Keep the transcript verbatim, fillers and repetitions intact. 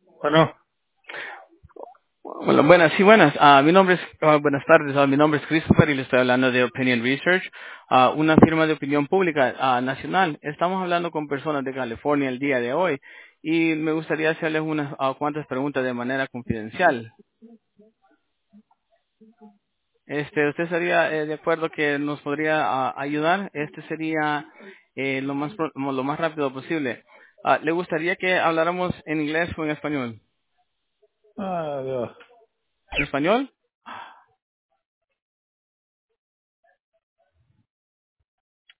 Bueno, Bueno, buenas, sí, buenas. Ah, mi nombre es, ah, buenas tardes, ah, mi nombre es Christopher y le estoy hablando de Opinion Research, ah, una firma de opinión pública ah, nacional. Estamos hablando con personas de California el día de hoy y me gustaría hacerles unas ah, cuantas preguntas de manera confidencial. Este, ¿usted estaría eh, de acuerdo que nos podría ah, ayudar? Este sería eh, lo más pro- lo más rápido posible. Ah, ¿Le gustaría que habláramos en inglés o en español? ah, Dios. ¿En español?